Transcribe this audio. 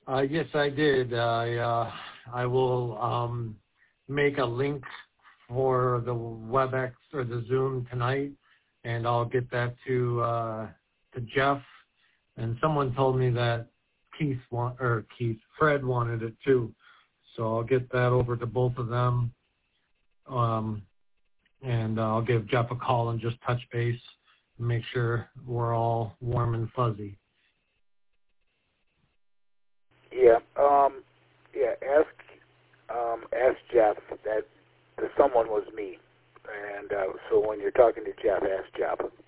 Yes, I did. I will make a link for the WebEx or the Zoom tonight, and I'll get that to Jeff. And someone told me that Fred wanted it too, so I'll get that over to both of them. And I'll give Jeff a call and just touch base and make sure we're all warm and fuzzy. Yeah. Ask Jeff that the someone was me, and so when you're talking to Jeff, ask Jeff.